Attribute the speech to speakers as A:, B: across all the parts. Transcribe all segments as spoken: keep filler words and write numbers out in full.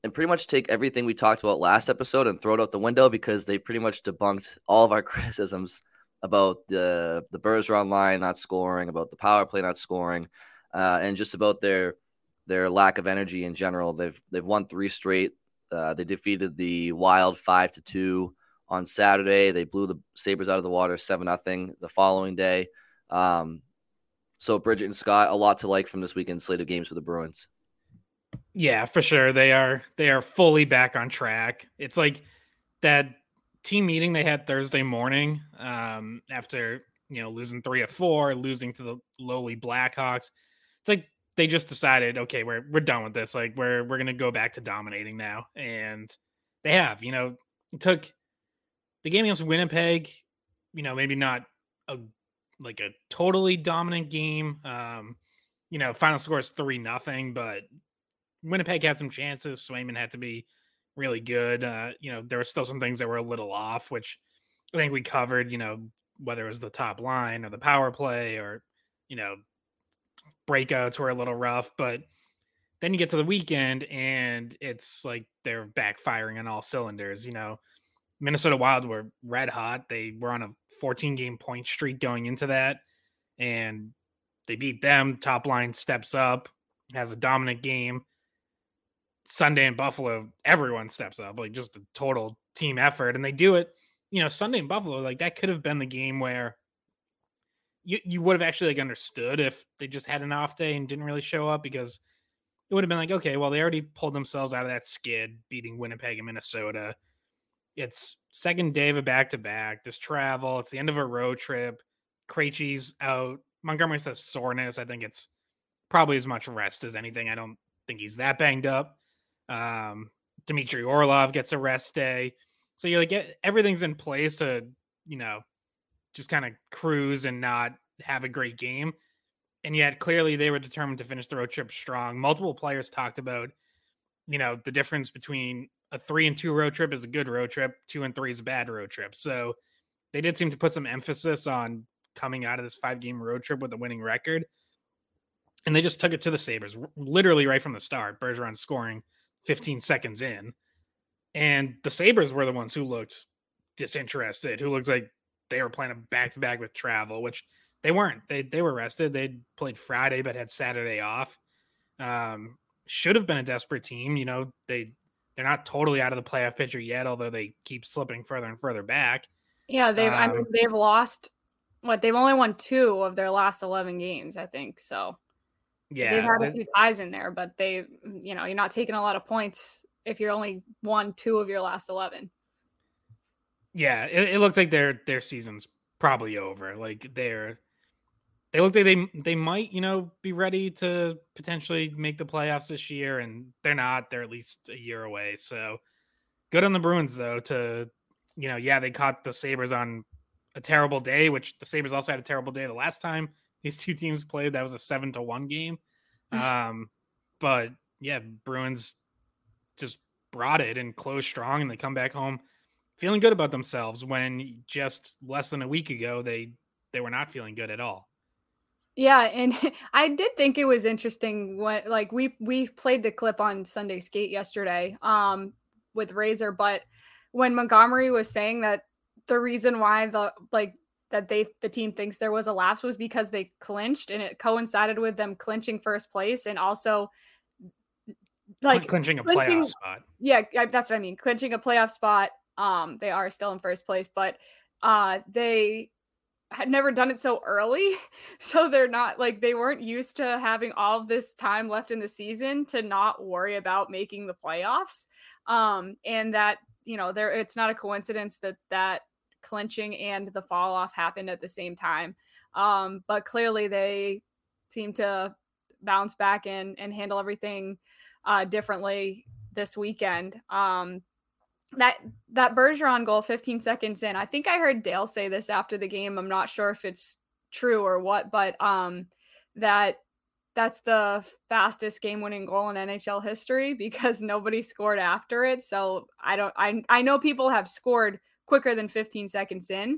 A: and pretty much take everything we talked about last episode and throw it out the window because they pretty much debunked all of our criticisms about the the Bergeron line not scoring, about the power play not scoring, uh, and just about their their lack of energy in general. They've they've won three straight. Uh, they defeated the Wild five to two on Saturday. They blew the Sabres out of the water seven nothing the following day. Um, so Bridget and Scott, a lot to like from this weekend's slate of games for the Bruins.
B: Yeah, for sure. They are they are fully back on track. It's like that team meeting they had Thursday morning um, after, you know, losing three of four, losing to the lowly Blackhawks. It's like they just decided, okay, we're we're done with this. Like we're we're gonna go back to dominating now, and they have. You know, it took the game against Winnipeg. You know, maybe not a like a totally dominant game. Um, you know, final score is three nothing, but Winnipeg had some chances. Swayman had to be really good. Uh, you know, there were still some things that were a little off, which I think we covered, you know, whether it was the top line or the power play or, you know, breakouts were a little rough. But then you get to the weekend and it's like they're backfiring on all cylinders. You know, Minnesota Wild were red hot. They were on a fourteen game point streak going into that, and they beat them. Top line steps up, has a dominant game. Sunday in Buffalo, everyone steps up, like just a total team effort. And they do it, you know, Sunday in Buffalo, like that could have been the game where you, you would have actually like understood if they just had an off day and didn't really show up, because it would have been like, okay, well, they already pulled themselves out of that skid, beating Winnipeg and Minnesota. It's second day of a back-to-back, this travel, it's the end of a road trip. Krejci's out. Montgomery says soreness. I think it's probably as much rest as anything. I don't think he's that banged up. Um, Dmitry Orlov gets a rest day. So you're like, everything's in place to, you know, just kind of cruise and not have a great game. And yet clearly they were determined to finish the road trip strong. Multiple players talked about, you know, the difference between a three and two road trip is a good road trip. Two and three is a bad road trip. So they did seem to put some emphasis on coming out of this five game road trip with a winning record. And they just took it to the Sabres literally right from the start. Bergeron scoring fifteen seconds in. And the Sabres were the ones who looked disinterested, who looked like they were playing a back-to-back with travel, which they weren't. They they were rested. They played Friday, but had Saturday off. Um, should have been a desperate team. You know, they, they're not totally out of the playoff picture yet, although they keep slipping further and further back.
C: Yeah, they've
B: um,
C: I mean, they've lost, what, they've only won two of their last eleven games, I think, so.
B: Yeah,
C: they've had a
B: that,
C: few ties in there, but they, you know, you're not taking a lot of points if you're only won two of your last eleven.
B: Yeah, it, it looked like their their season's probably over. Like they're they look like they they might, you know, be ready to potentially make the playoffs this year, and they're not. They're at least a year away. So good on the Bruins though. To, you know, yeah, they caught the Sabres on a terrible day, which the Sabres also had a terrible day the last time these two teams played. That was a seven to one game. Um, but yeah, Bruins just brought it and closed strong, and they come back home feeling good about themselves when just less than a week ago, they, they were not feeling good at all.
C: Yeah. And I did think it was interesting when, like, we, we played the clip on Sunday Skate yesterday, um, with Razor, but when Montgomery was saying that the reason why the, like, that they the team thinks there was a lapse was because they clinched, and it coincided with them clinching first place, and also like
B: clinching a
C: clinching,
B: playoff spot.
C: Yeah, that's what I mean. Clinching a playoff spot. Um, they are still in first place, but uh, they had never done it so early, so they're not like they weren't used to having all of this time left in the season to not worry about making the playoffs. Um, and that, you know, there it's not a coincidence that that. clinching and the fall off happened at the same time. Um, but clearly they seem to bounce back and, and handle everything uh, differently this weekend. Um, that, that Bergeron goal fifteen seconds in, I think I heard Dale say this after the game. I'm not sure if it's true or what, but um, that that's the fastest game winning goal in N H L history because nobody scored after it. So I don't, I, I know people have scored quicker than fifteen seconds in,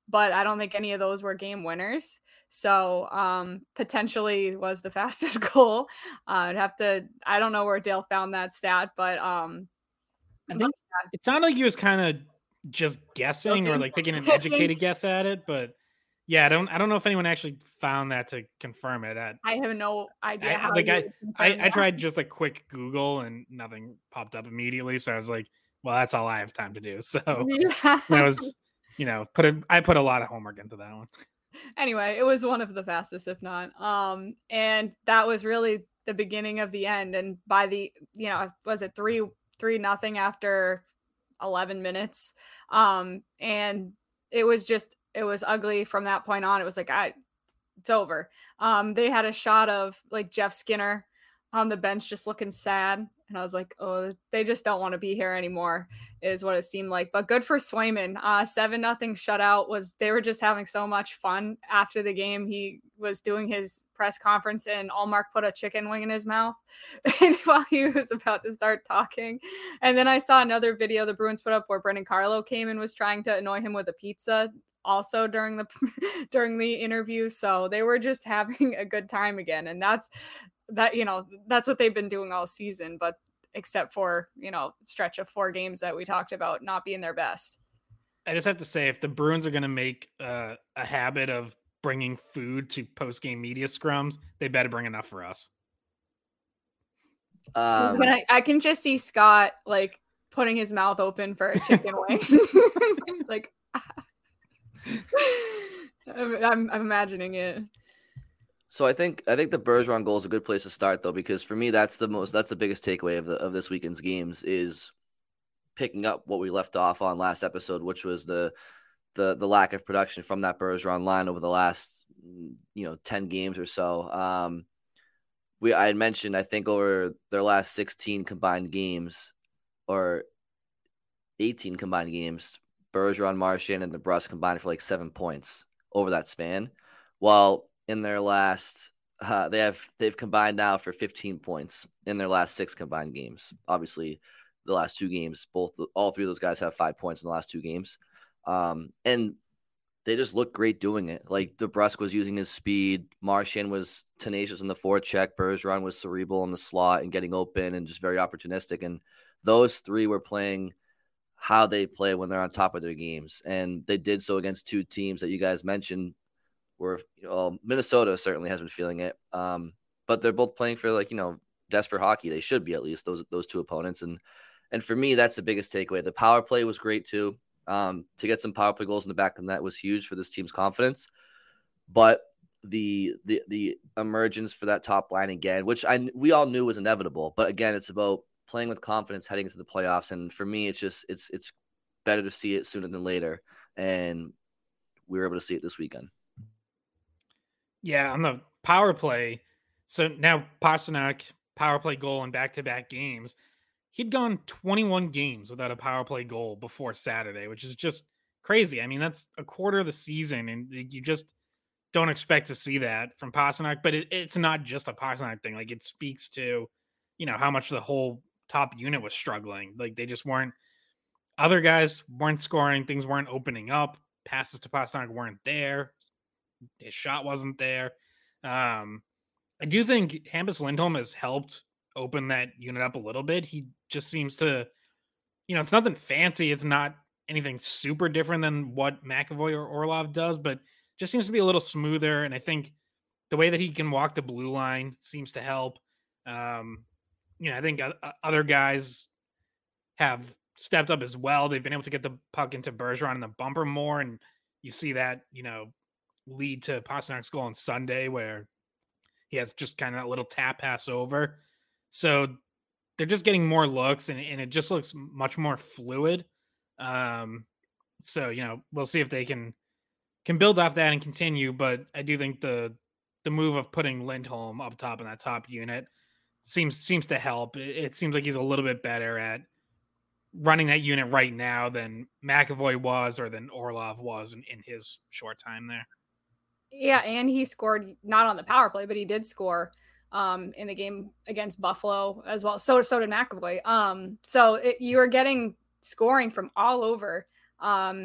C: but I don't think any of those were game winners. So um, potentially was the fastest goal. Uh, I'd have to, I don't know where Dale found that stat, but um,
B: I think but, it sounded like he was kind of just guessing okay. or like taking an educated guess at it. But yeah, I don't, I don't know if anyone actually found that to confirm it. I,
C: I have no idea.
B: I,
C: how
B: like I, I, I tried just a quick Google and nothing popped up immediately. So I was like, well, that's all I have time to do. So yeah. I was, you know, put a, I put a lot of homework into that one.
C: Anyway, it was one of the fastest, if not. Um, and that was really the beginning of the end. And by the, you know, was it three, three nothing after eleven minutes? Um, and it was just, it was ugly from that point on. It was like, I, it's over. Um, they had a shot of like Jeff Skinner on the bench just looking sad. And I was like, oh, they just don't want to be here anymore, is what it seemed like. But good for Swayman. Uh, seven nothing shutout was, they were just having so much fun after the game. He was doing his press conference and Allmark put a chicken wing in his mouth while he was about to start talking. And then I saw another video the Bruins put up where Brendan Carlo came and was trying to annoy him with a pizza also during the during the interview. So they were just having a good time again. And that's that, you know, that's what they've been doing all season, but except for, you know, stretch of four games that we talked about not being their best.
B: I just have to say, if the Bruins are going to make uh, a habit of bringing food to post-game media scrums, they better bring enough for us.
C: Um, I, I can just see Scott like putting his mouth open for a chicken wing. Like, I'm, I'm, I'm imagining it.
A: So I think I think the Bergeron goal is a good place to start, though, because for me that's the most that's the biggest takeaway of the of this weekend's games is picking up what we left off on last episode, which was the the the lack of production from that Bergeron line over the last you know ten games or so. Um, we I had mentioned I think over their last sixteen combined games or eighteen combined games, Bergeron, Marchand, and DeBrusk combined for like seven points over that span, while in their last, uh, they have they've combined now for fifteen points in their last six combined games. Obviously, the last two games, both all three of those guys have five points in the last two games, um, and they just look great doing it. Like DeBrusk was using his speed, Marchand was tenacious in the forecheck, Bergeron was cerebral in the slot and getting open and just very opportunistic. And those three were playing how they play when they're on top of their games, and they did so against two teams that you guys mentioned. Where you know, Minnesota certainly has been feeling it, um, but they're both playing for like you know desperate hockey. They should be at least those those two opponents, and and for me that's the biggest takeaway. The power play was great too. Um, to get some power play goals in the back of the net was huge for this team's confidence, but the the the emergence for that top line again, which I we all knew was inevitable, but again it's about playing with confidence heading into the playoffs, and for me it's just it's it's better to see it sooner than later, and we were able to see it this weekend.
B: Yeah, on the power play. So now Pastrnak, power play goal in back-to-back games. He'd gone twenty-one games without a power play goal before Saturday, which is just crazy. I mean, that's a quarter of the season, and you just don't expect to see that from Pastrnak. But it, it's not just a Pastrnak thing. Like, it speaks to, you know, how much the whole top unit was struggling. Like, they just weren't – other guys weren't scoring. Things weren't opening up. Passes to Pastrnak weren't there. His shot wasn't there. Um, I do think Hampus Lindholm has helped open that unit up a little bit. He just seems to, you know, it's nothing fancy. It's not anything super different than what McAvoy or Orlov does, but just seems to be a little smoother. And I think the way that he can walk the blue line seems to help. Um, you know, I think other guys have stepped up as well. They've been able to get the puck into Bergeron and the bumper more. And you see that, you know, lead to Pasternak's goal on Sunday where he has just kind of that little tap pass over. So they're just getting more looks and, and it just looks much more fluid. Um, so, you know, we'll see if they can, can build off that and continue. But I do think the, the move of putting Lindholm up top in that top unit seems, seems to help. It, it seems like he's a little bit better at running that unit right now than McAvoy was or than Orlov was in, in his short time there.
C: Yeah, and he scored not on the power play, but he did score um, in the game against Buffalo as well. So so did McAvoy. Um, so it, you are getting scoring from all over. Um,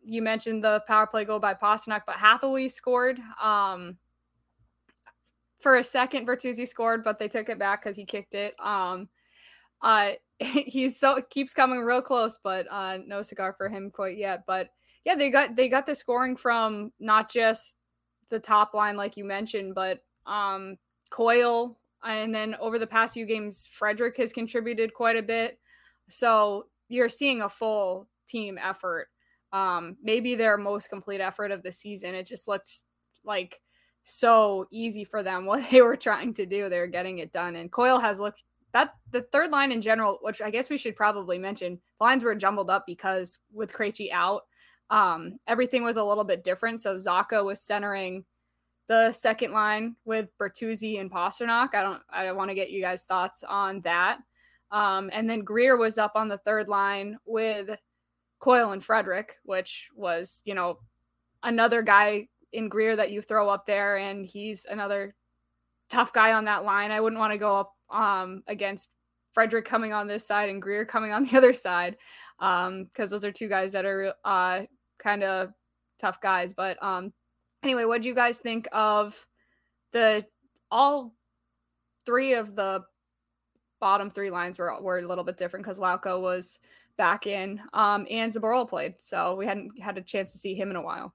C: you mentioned the power play goal by Pastrnak, but Hathaway scored. Um, for a second, Bertuzzi scored, but they took it back because he kicked it. Um, uh, he's so keeps coming real close, but uh, no cigar for him quite yet. But yeah, they got they got the scoring from not just the top line like you mentioned, but um, Coyle, and then over the past few games, Frederic has contributed quite a bit. So you're seeing a full team effort. Um, maybe their most complete effort of the season. It just looks like so easy for them what they were trying to do. They're getting it done, and Coyle has looked. That the third line in general, which I guess we should probably mention, the lines were jumbled up because with Krejci out, um, everything was a little bit different. So Zacha was centering the second line with Bertuzzi and Pastrnak. I don't, I want to get you guys' thoughts on that. Um, and then Greer was up on the third line with Coyle and Frederic, which was, you know, another guy in Greer that you throw up there, and he's another tough guy on that line. I wouldn't want to go up um, against Frederic coming on this side and Greer coming on the other side, um, because those are two guys that are uh, kind of tough guys. But um, anyway, what do you guys think of the all three of the bottom three lines were were a little bit different because Lauko was back in, um, and Zaboral played, so we hadn't had a chance to see him in a while.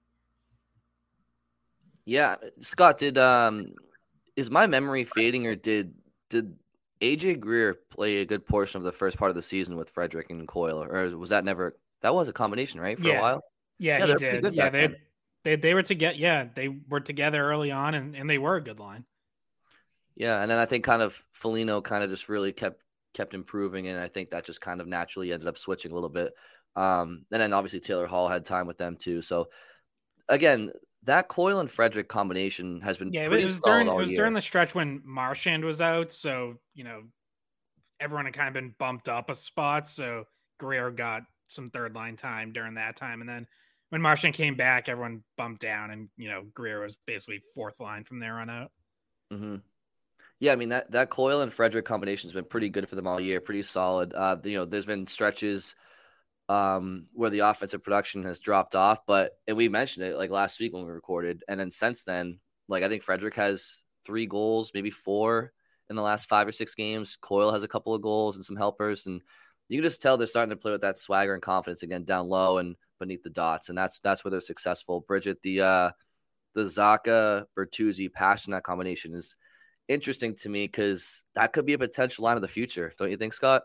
A: Yeah, Scott, did um, is my memory fading, or did did A J Greer play a good portion of the first part of the season with Frederic and Coyle, or was that never? That was a combination, right, for
B: yeah.
A: a while.
B: Yeah, yeah, he did. Yeah, they, they they were together. Yeah, they were together early on, and, and they were a good line.
A: Yeah, and then I think kind of Foligno kind of just really kept kept improving, and I think that just kind of naturally ended up switching a little bit. Um, and then obviously Taylor Hall had time with them too. So again, that Coyle and Frederic combination has been
B: yeah,
A: pretty
B: it was
A: solid
B: during
A: all
B: it was
A: year.
B: during the stretch when Marchand was out, so you know everyone had kind of been bumped up a spot. So Greer got some third line time during that time, and then when Marchand came back, everyone bumped down, and you know Greer was basically fourth line from there on out.
A: Mm-hmm. Yeah, I mean that that Coyle and Frederic combination has been pretty good for them all year, pretty solid. Uh, you know, there's been stretches um, where the offensive production has dropped off, but and we mentioned it like last week when we recorded, and then since then, like I think Frederic has three goals, maybe four in the last five or six games. Coyle has a couple of goals and some helpers, and you can just tell they're starting to play with that swagger and confidence again down low and beneath the dots, and that's that's where they're successful. Bridget, the uh, the Zacha Bertuzzi Pastrnak combination is interesting to me because that could be a potential line of the future, don't you think, Scott?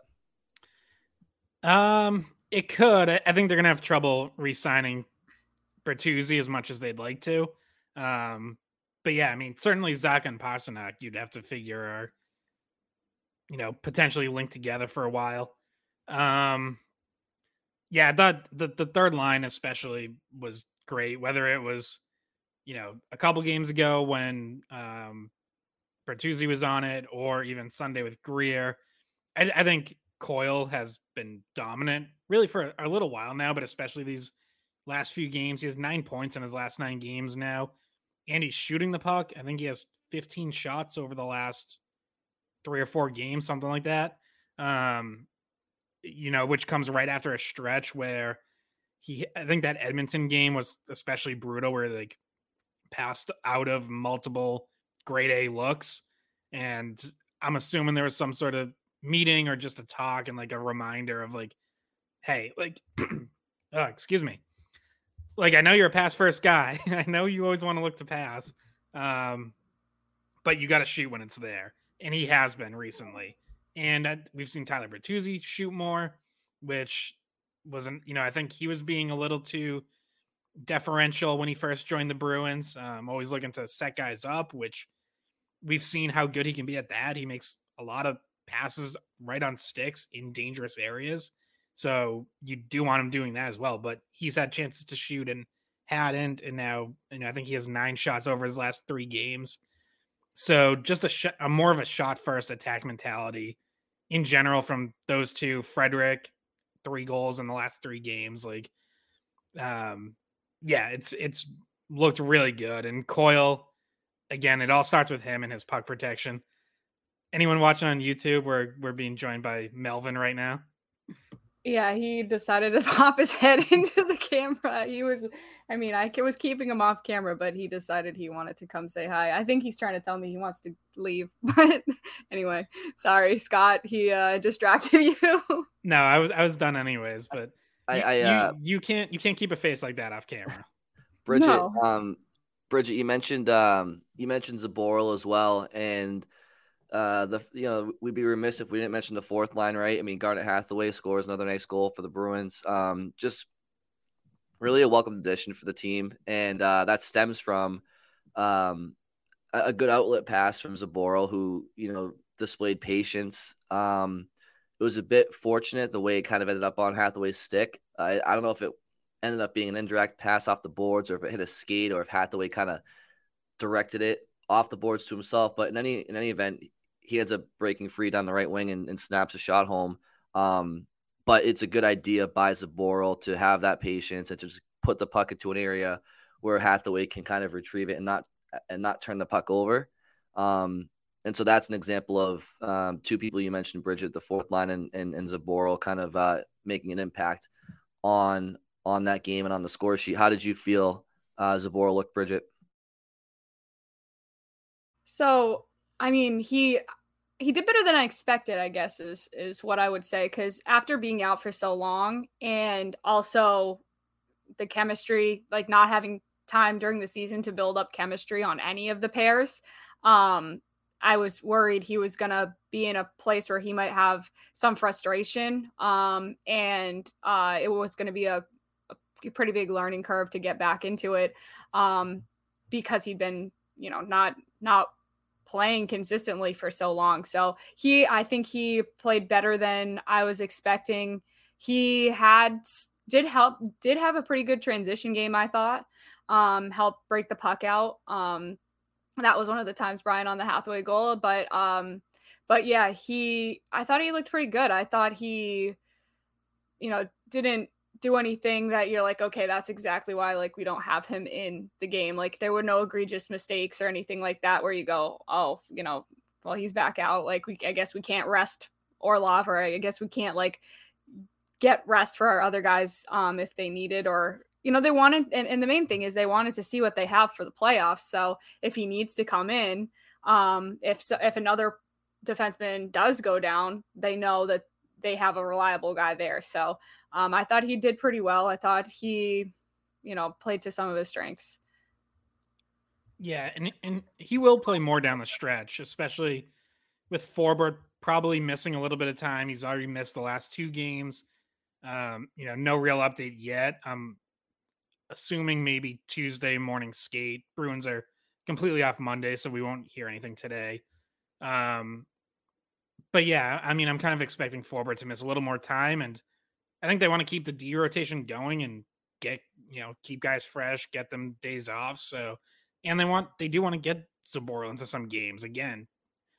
B: Um, it could. I think they're gonna have trouble re-signing Bertuzzi as much as they'd like to. Um, but yeah, I mean, certainly Zacha and Pastrnak, you'd have to figure are, you know, potentially linked together for a while. Um, yeah, that the the third line especially was great. Whether it was, you know, a couple games ago when um. Bertuzzi was on it, or even Sunday with Greer. I, I think Coyle has been dominant really for a little while now, but especially these last few games. He has nine points in his last nine games now, and he's shooting the puck. I think he has fifteen shots over the last three or four games, something like that. Um, you know, which comes right after a stretch where he, I think that Edmonton game was especially brutal, where they like passed out of multiple grade A looks, and I'm assuming there was some sort of meeting or just a talk and like a reminder of like, hey, like, oh, excuse me, like I know you're a pass first guy. I know you always want to look to pass, um, but you got to shoot when it's there, and he has been recently. And uh, we've seen Tyler Bertuzzi shoot more, which wasn't, you know, I think he was being a little too deferential when he first joined the Bruins. Um, always looking to set guys up, which we've seen how good he can be at that. He makes a lot of passes right on sticks in dangerous areas. So you do want him doing that as well, but he's had chances to shoot and hadn't. And now, you know, I think he has nine shots over his last three games. So just a, sh- a more of a shot first attack mentality in general from those two. Frederic, three goals in the last three games. Like, um, yeah, it's, it's looked really good. And Coyle, again, it all starts with him and his puck protection. Anyone watching on YouTube, we're we're being joined by Melvin right now.
C: Yeah, he decided to pop his head into the camera. He was, I mean, I was keeping him off camera, but he decided he wanted to come say hi. I think he's trying to tell me he wants to leave. But anyway, sorry, Scott. He uh, distracted you.
B: No, I was I was done anyways. But
A: I,
B: you,
A: I uh,
B: you you can't you can't keep a face like that off camera.
A: Bridget,
C: No.
A: um, Bridget, you mentioned um, you mentioned Zboril as well, and uh, the you know we'd be remiss if we didn't mention the fourth line, right? I mean, Garnet Hathaway scores another nice goal for the Bruins. Um, just really a welcome addition for the team, and uh, that stems from um, a, a good outlet pass from Zboril, who you know displayed patience. Um, it was a bit fortunate the way it kind of ended up on Hathaway's stick. I, I don't know if it ended up being an indirect pass off the boards or if it hit a skate or if Hathaway kind of directed it off the boards to himself. But in any in any event, he ends up breaking free down the right wing and, and snaps a shot home. Um, but it's a good idea by Zboril to have that patience and to just put the puck into an area where Hathaway can kind of retrieve it and not and not turn the puck over. Um, and so that's an example of um, two people you mentioned, Bridget, the fourth line, and and, and Zboril kind of uh, making an impact on on that game and on the score sheet. How did you feel uh, Zboril looked, Bridget?
C: So, I mean, he he did better than I expected, I guess, is is what I would say. Because after being out for so long, and also the chemistry, like not having time during the season to build up chemistry on any of the pairs, um, I was worried he was gonna be in a place where he might have some frustration, um, and uh, it was gonna be a, a pretty big learning curve to get back into it, um, because he'd been, you know, not not playing consistently for so long. So he, I think he played better than I was expecting. He had did help did have a pretty good transition game, I thought. Um, helped break the puck out. Um, that was one of the times, Brian, on the Hathaway goal. But um, but yeah, he I thought he looked pretty good. I thought he, you know, didn't do anything that you're like, okay, that's exactly why like we don't have him in the game. Like there were no egregious mistakes or anything like that where you go, oh, you know, well, he's back out. Like we, I guess we can't rest Orlov, or I guess we can't like get rest for our other guys um, if they needed, or, you know, they wanted, and, and the main thing is they wanted to see what they have for the playoffs. So if he needs to come in, um, if so, if another defenseman does go down, they know that they have a reliable guy there. So um, I thought he did pretty well. I thought he, you know, played to some of his strengths.
B: Yeah, and and he will play more down the stretch, especially with Forbort probably missing a little bit of time. He's already missed the last two games. Um, you know, no real update yet. I'm assuming maybe Tuesday morning skate. Bruins are completely off Monday, so we won't hear anything today. Um, but yeah, I mean, I'm kind of expecting Forbort to miss a little more time, and I think they want to keep the D rotation going and get, you know, keep guys fresh, get them days off. So, and they want, they do want to get Zboril into some games again,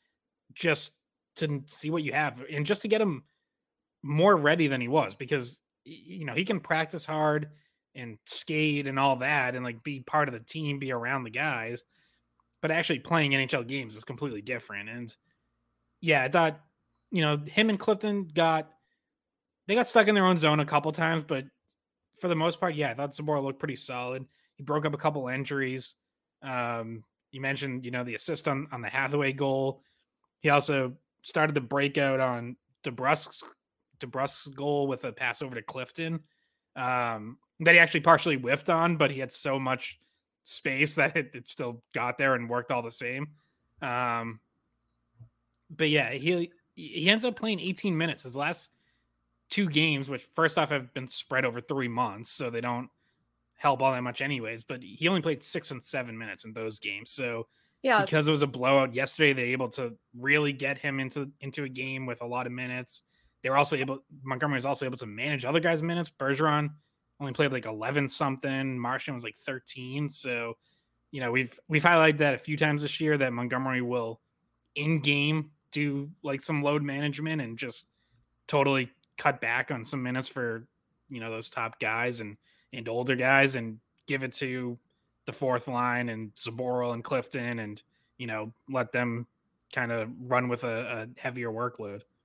B: just to see what you have and just to get him more ready than he was, because, you know, he can practice hard and skate and all that and like be part of the team, be around the guys, but actually playing N H L games is completely different. And yeah, I thought, you know, him and Clifton got, they got stuck in their own zone a couple times, but for the most part, yeah, I thought Zboril looked pretty solid. He broke up a couple injuries. Um, you mentioned, you know, the assist on, on the Hathaway goal. He also started the breakout on DeBrusk's, DeBrusk's goal with a pass over to Clifton um, that he actually partially whiffed on, but he had so much space that it, it still got there and worked all the same. Um, but yeah, he he ends up playing eighteen minutes. His last two games, which first off have been spread over three months, so they don't help all that much anyways, but he only played six and seven minutes in those games. So yeah, because it was a blowout yesterday, they're able to really get him into, into a game with a lot of minutes. They were also able, Montgomery was also able to manage other guys' minutes. Bergeron only played like eleven something. Martian was like thirteen. So, you know, we've, we've highlighted that a few times this year that Montgomery will in game do like some load management and just totally cut back on some minutes for, you know, those top guys and, and older guys and give it to the fourth line and Zboril and Clifton and, you know, let them kind of run with a, a heavier workload.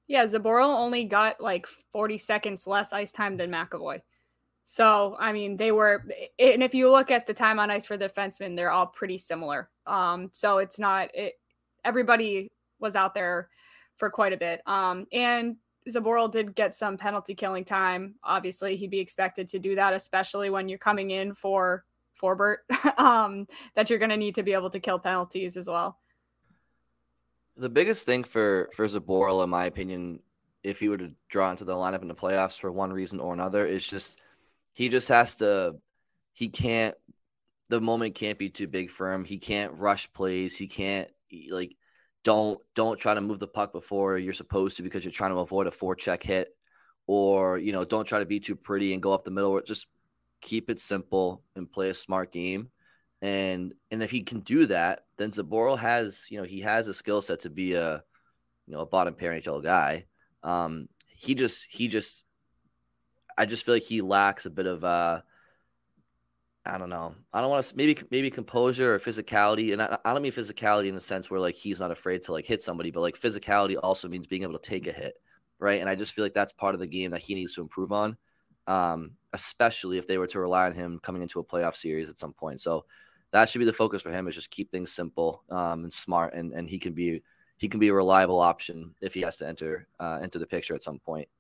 C: Yeah, Zboril only got like forty seconds less ice time than McAvoy. So, I mean, they were, and if you look at the time on ice for the defensemen, they're all pretty similar. Um, so it's not, it, everybody was out there for quite a bit. Um, and Zboril did get some penalty killing time. Obviously, he'd be expected to do that, especially when you're coming in for Forbort, um, that you're going to need to be able to kill penalties as well.
A: The biggest thing for, for Zboril, in my opinion, if he were to draw into the lineup in the playoffs for one reason or another, is just he just has to – he can't – the moment can't be too big for him. He can't rush plays. He can't – like don't don't try to move the puck before you're supposed to because you're trying to avoid a forecheck hit, or, you know, don't try to be too pretty and go up the middle. Just keep it simple and play a smart game. And and if he can do that, then Zboril has, you know, he has a skill set to be a, you know, a bottom pair N H L guy. Um, he just, he just, I just feel like he lacks a bit of, uh, I don't know. I don't want to, maybe, maybe composure or physicality. And I, I don't mean physicality in the sense where like he's not afraid to like hit somebody, but like physicality also means being able to take a hit. Right. And I just feel like that's part of the game that he needs to improve on, um, especially if they were to rely on him coming into a playoff series at some point. So that should be the focus for him, is just keep things simple um, and smart, and, and he can be he can be a reliable option if he has to enter uh, into the picture at some point.